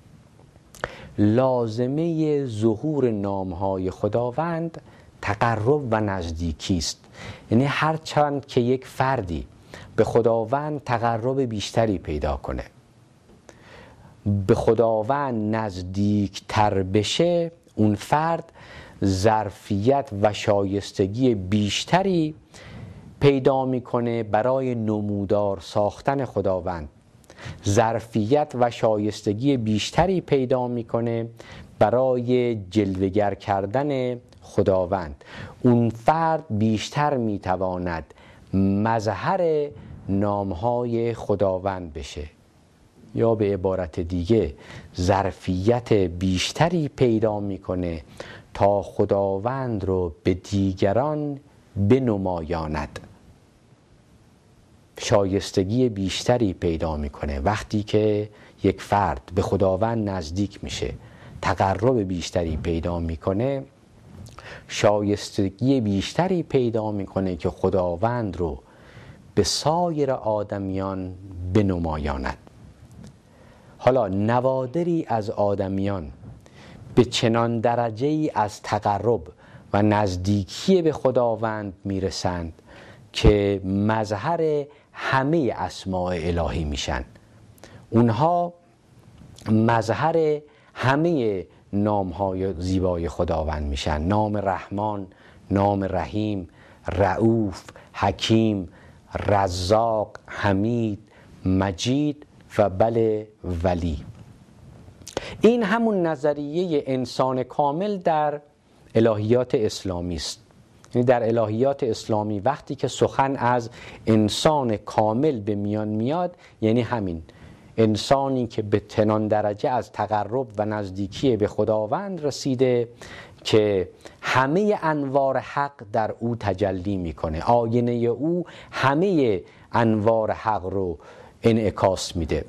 لازمه ظهور نامهای خداوند تقرب و نزدیکی است. یعنی هرچند که یک فردی به خداوند تقرب بیشتری پیدا کنه، به خداوند نزدیک تر بشه، اون فرد ظرفیت و شایستگی بیشتری پیدا میکنه برای نمودار ساختن خداوند، ظرفیت و شایستگی بیشتری پیدا میکنه برای جلوه‌گر کردن خداوند. اون فرد بیشتر میتواند مظهر نامهای خداوند بشه، یا به عبارت دیگه ظرفیت بیشتری پیدا میکنه تا خداوند رو به دیگران بنمایاند. شایستگی بیشتری پیدا میکنه وقتی که یک فرد به خداوند نزدیک میشه، تقرب بیشتری پیدا میکنه، شایستگی بیشتری پیدا میکنه که خداوند رو به سایر آدمیان بنمایاند. حالا نوادری از آدمیان به چنان درجه‌ای از تقرب و نزدیکی به خداوند میرسند که مظهر همه اسماء الهی میشن. اونها مظهر همه نامهای زیبای خداوند میشن. نام رحمان، نام رحیم، رؤوف، حکیم، رزاق، حمید، مجید و بله ولی. این همون نظریه انسان کامل در الهیات اسلامی است. یعنی در الهیات اسلامی وقتی که سخن از انسان کامل به میان میاد، یعنی همین انسانی که به چنان درجه از تقرب و نزدیکی به خداوند رسیده که همه انوار حق در او تجلی میکنه، آینه او همه انوار حق رو انعکاس میده.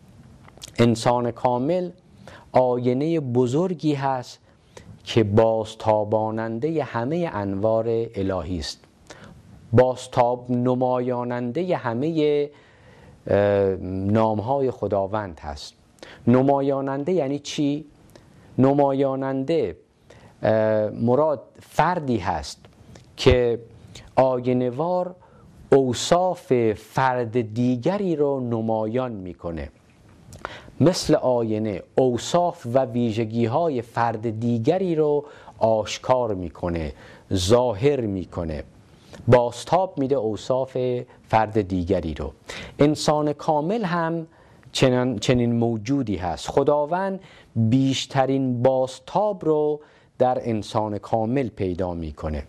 انسان کامل آینه بزرگی هست که بازتاباننده همه انوار الهی است، بازتاب نمایاننده همه نامهای خداوند هست. نمایاننده یعنی چی؟ نمایاننده مراد فردی هست که آینه‌وار اوصاف فرد دیگری رو نمایان میکنه. مثل آینه اوصاف و ویژگی های فرد دیگری رو آشکار میکنه، ظاهر میکنه، بازتاب میده اوصاف فرد دیگری رو. انسان کامل هم چنین, چنین موجودی هست. خداوند بیشترین بازتاب رو در انسان کامل پیدا میکنه.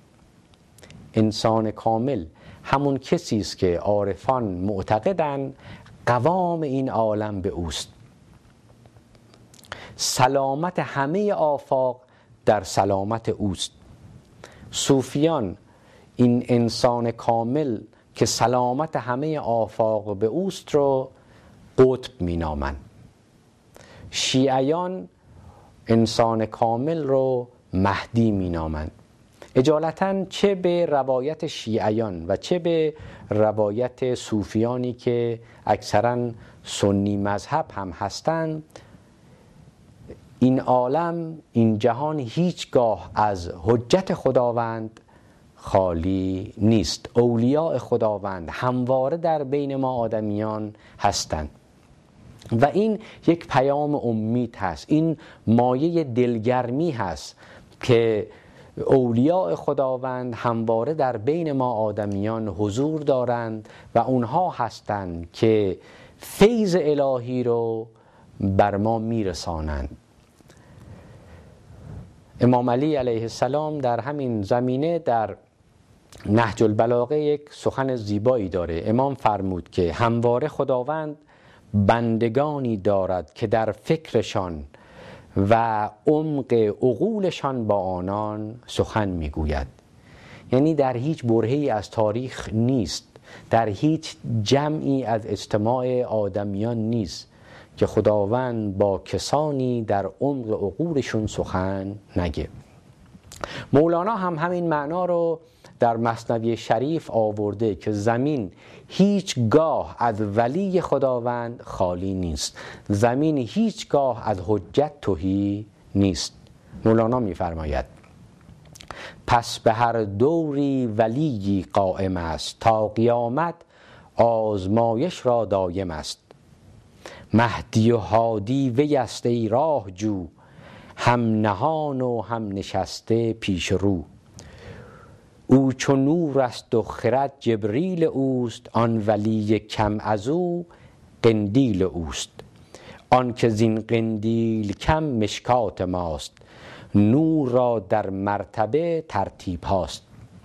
انسان کامل همون کسی است که عارفان معتقدند قوام این عالم به اوست. سلامت همه آفاق در سلامت اوست. صوفیان این انسان کامل که سلامت همه آفاق به اوست رو قطب می نامند. شیعیان انسان کامل رو مهدی می نامند. اجالتاً چه به روایت شیعیان و چه به روایت صوفیانی که اکثراً سنی مذهب هم هستند، این عالم، این جهان هیچگاه از حجت خداوند خالی نیست. اولیاء خداوند همواره در بین ما آدمیان هستند و این یک پیام امید هست، این مایه دلگرمی هست که اولیاء خداوند همواره در بین ما آدمیان حضور دارند و اونها هستند که فیض الهی رو بر ما میرسانند. امام علی علیه السلام در همین زمینه در نهج البلاغه یک سخن زیبایی داره. امام فرمود که همواره خداوند بندگانی دارد که در فکرشان و عمق عقولشان با آنان سخن میگوید. یعنی در هیچ برهه‌ای از تاریخ نیست، در هیچ جمعی از اجتماع آدمیان نیست که خداوند با کسانی در عمق عقولشون سخن نگه. مولانا هم همین معنا رو در مثنوی شریف آورده که زمین هیچگاه از ولی خداوند خالی نیست، زمین هیچگاه از حجت تهی نیست. مولانا می‌فرماید پس به هر دوری ولی قائم است، تا قیامت آزمایش را دایم است. مهدی و هادی وی است ای راه جو، هم نهان و هم نشسته پیش رو. او چو نور است و خرد جبریل اوست، آن ولی کم از او قندیل اوست. آن که زین قندیل کم مشکات ماست، نور را در مرتبه ترتیب هاست.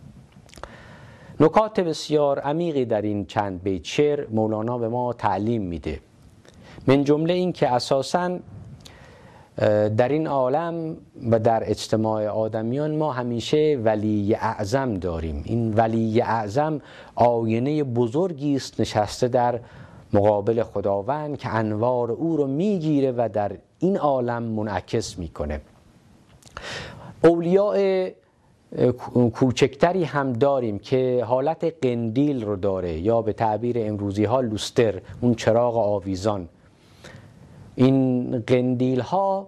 نکات بسیار عمیقی در این چند بیت شعر مولانا به ما تعلیم میده. من جمله این که اساساً در این عالم و در اجتماع آدمیان ما همیشه ولی اعظم داریم. این ولی اعظم آینه بزرگی است نشسته در مقابل خداوند که انوار او رو میگیره و در این عالم منعکس میکنه. اولیاء کوچکتری هم داریم که حالت قندیل رو داره، یا به تعبیر امروزی ها لوستر، اون چراغ آویزان. این قندیل ها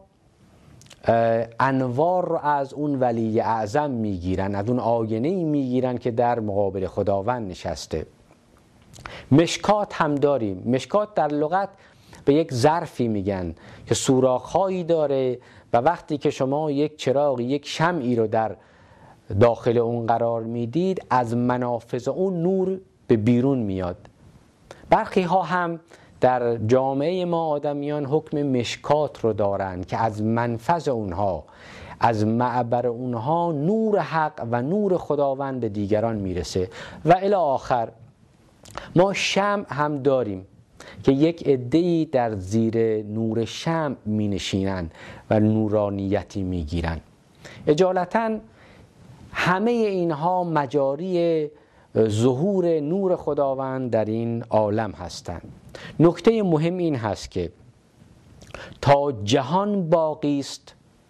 انوار رو از اون ولی اعظم میگیرن، از اون آینه میگیرن که در مقابل خداوند نشسته. مشکات هم داریم. مشکات در لغت به یک ظرفی میگن که سوراخ‌هایی داره و وقتی که شما یک چراغ، یک شمعی رو در داخل اون قرار میدید، از منافذ اون نور به بیرون میاد. برخی ها هم در جامعه ما آدمیان حکم مشکات رو دارن که از منفذ اونها، از معبر اونها نور حق و نور خداوند به دیگران میرسه. و الی آخر ما شمع هم داریم که یک عده‌ای در زیر نور شمع می نشینن و نورانیتی می گیرن. اجالتاً همه اینها مجاری ظهور نور خداوند در این عالم هستند. نکته مهم این هست که تا جهان باقی است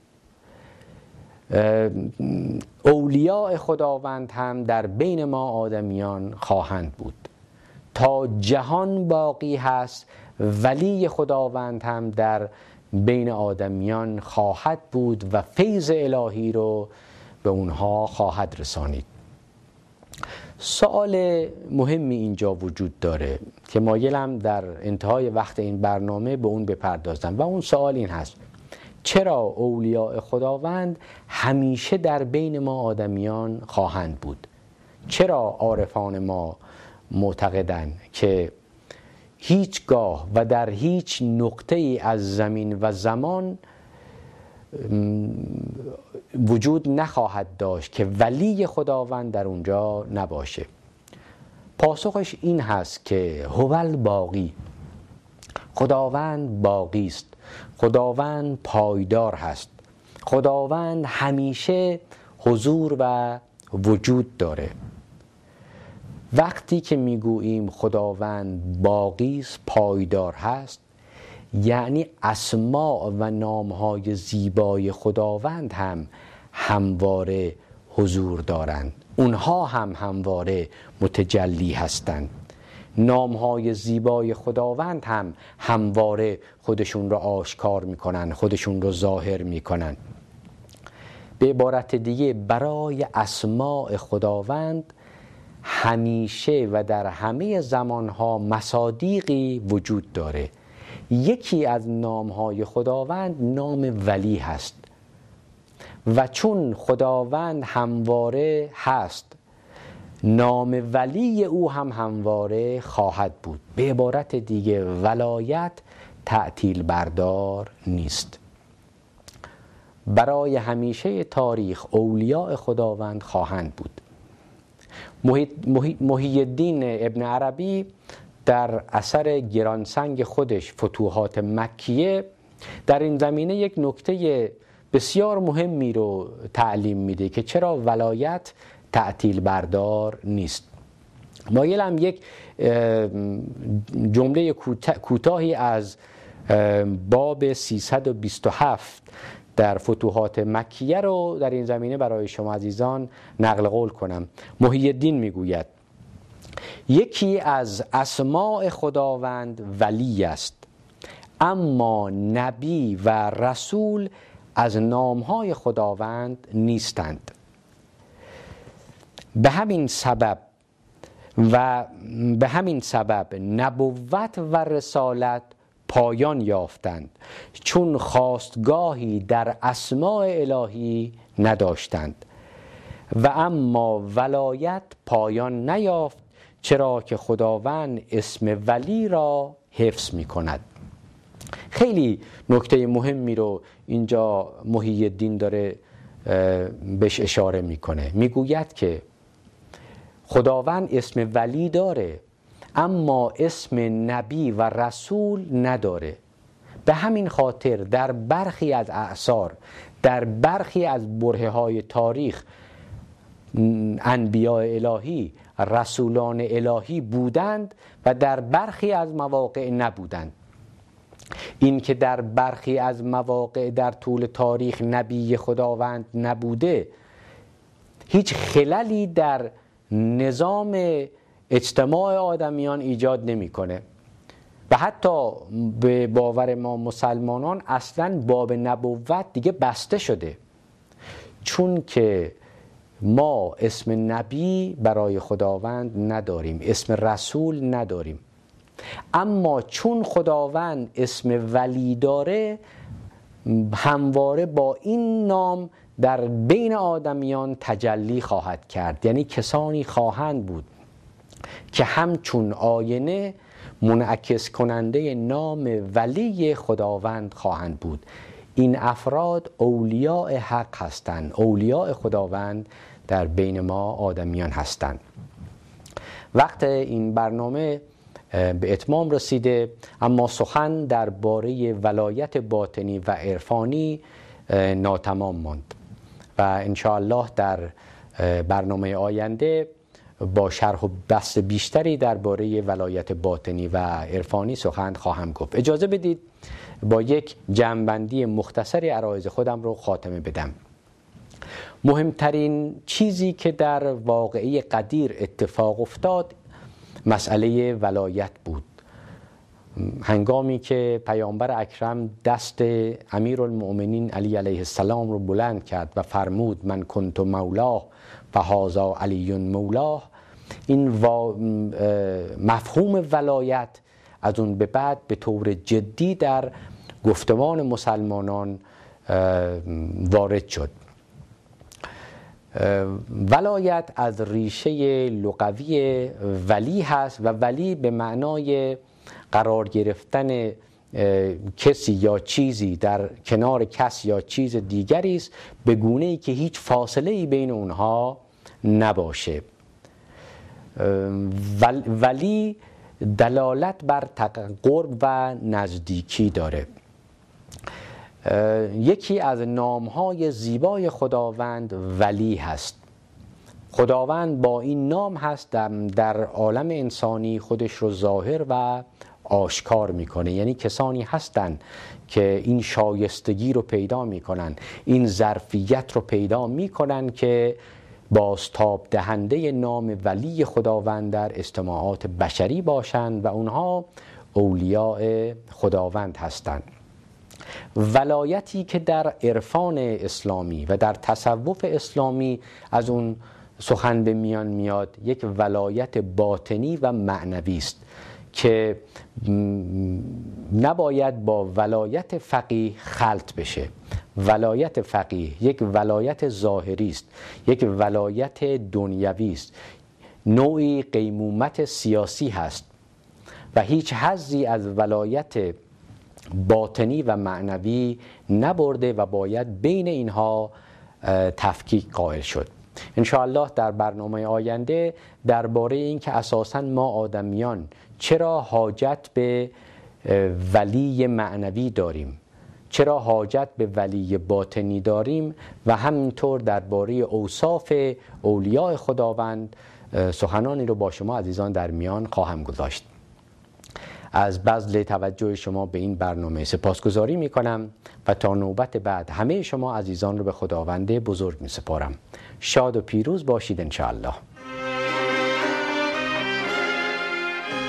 اولیاء خداوند هم در بین ما آدمیان خواهند بود. تا جهان باقی هست ولی خداوند هم در بین آدمیان خواهد بود و فیض الهی رو به اونها خواهد رسانید. سوال مهمی اینجا وجود داره که مایلم در انتهای وقت این برنامه به اون بپردازم و اون سوال این هست: چرا اولیاء خداوند همیشه در بین ما آدمیان خواهند بود؟ چرا عارفان ما معتقدند که هیچگاه و در هیچ نقطه ای از زمین و زمان وجود نخواهد داشت که ولی خداوند در اونجا نباشه؟ پاسخش این هست که هوال باقی، خداوند باقی است، خداوند پایدار هست، خداوند همیشه حضور و وجود داره. وقتی که میگوییم خداوند باقی است، پایدار هست، یعنی اسماء و نامهای زیبای خداوند هم همواره حضور دارند، اونها هم همواره متجلی هستند. نامهای زیبای خداوند هم همواره خودشون رو آشکار میکنن، خودشون رو ظاهر میکنن. به عبارت دیگه برای اسماء خداوند همیشه و در همه زمانها مصادیقی وجود داره. یکی از نامهای خداوند نام ولی هست و چون خداوند همواره هست، نام ولی او هم همواره خواهد بود. به عبارت دیگه ولایت تعطیل بردار نیست. برای همیشه تاریخ اولیاء خداوند خواهند بود. محی الدین ابن عربی در اثر گرانسنگ خودش فتوحات مکیه در این زمینه یک نکته بسیار مهمی رو تعلیم میده که چرا ولایت تعطیل بردار نیست. مایلم یک جمله کوتاهی از باب سیصد و بیست و هفت در فتوحات مکیه رو در این زمینه برای شما عزیزان نقل قول کنم. محی الدین میگوید یکی از اسماء خداوند ولی است، اما نبی و رسول از نامهای خداوند نیستند. به همین سبب و به همین سبب نبوت و رسالت پایان یافتند، چون خواستگاهی در اسماء الهی نداشتند. و اما ولایت پایان نیافت، چرا که خداوند اسم ولی را حفظ می کند. خیلی نکته مهمی رو اینجا محی الدین داره بهش اشاره میکنه. میگوید که خداوند اسم ولی داره اما اسم نبی و رسول نداره. به همین خاطر در برخی از اعصار، در برخی از برهه های تاریخ، انبیاء الهی، رسولان الهی بودند و در برخی از مواقع نبودند. این که در برخی از مواقع در طول تاریخ نبی خداوند نبوده هیچ خللی در نظام اجتماع آدمیان ایجاد نمیکنه و حتی به باور ما مسلمانان اصلا باب نبوت دیگه بسته شده، چون که ما اسم نبی برای خداوند نداریم، اسم رسول نداریم. اما چون خداوند اسم ولی داره، همواره با این نام در بین آدمیان تجلی خواهد کرد. یعنی کسانی خواهند بود که همچون آینه منعکس کننده نام ولی خداوند خواهند بود. این افراد اولیاء حق هستند، اولیاء خداوند در بین ما آدمیان هستند. وقت این برنامه به اتمام رسیده، اما سخن درباره ولایت باطنی و عرفانی ناتمام ماند و انشاءالله در برنامه آینده با شرح و بحث بیشتری درباره ولایت باطنی و عرفانی سخن خواهم گفت. اجازه بدید با یک جمع‌بندی مختصری عرایض خودم رو خاتمه بدم. مهمترین چیزی که در واقعه قدیر اتفاق افتاد مسئله ولایت بود. هنگامی که پیامبر اکرم دست امیرالمؤمنین علی علیه السلام رو بلند کرد و فرمود من کنت مولاه و هذا علی مولاه، این مفهوم ولایت از اون به بعد به طور جدی در گفتمان مسلمانان وارد شد. ولایت از ریشه لغوی ولی هست و ولی به معنای قرار گرفتن کسی یا چیزی در کنار کس یا چیز دیگری است، به گونه‌ای که هیچ فاصله‌ای بین اونها نباشه. ولی دلالت بر قرب و نزدیکی داره. یکی از نامهای زیبای خداوند ولی هست. خداوند با این نام هست در عالم انسانی خودش رو ظاهر و آشکار میکنه. یعنی کسانی هستند که این شایستگی رو پیدا میکنن، این ظرفیت رو پیدا میکنن که بازتاب دهنده نام ولی خداوند در اجتماعات بشری باشند و اونها اولیاء خداوند هستند. ولایتی که در عرفان اسلامی و در تصوف اسلامی از اون سخن به میان میاد، یک ولایت باطنی و معنوی است که نباید با ولایت فقیه خلط بشه. ولایت فقیه یک ولایت ظاهری است، یک ولایت دنیوی است، نوعی قیمومت سیاسی هست و هیچ حظی از ولایت باطنی و معنوی نبرده و باید بین اینها تفکیک قائل شد. انشاءالله در برنامه آینده درباره این که اساساً ما آدمیان چرا حاجت به ولی معنوی داریم، چرا حاجت به ولی باطنی داریم و همینطور درباره اوصاف اولیاء خداوند سخنانی رو با شما عزیزان در میان خواهم گذاشت. از بذل توجه شما به این برنامه سپاسگزاری می کنم و تا نوبت بعد همه شما عزیزان رو به خداوند بزرگ می سپارم. شاد و پیروز باشید انشاءالله.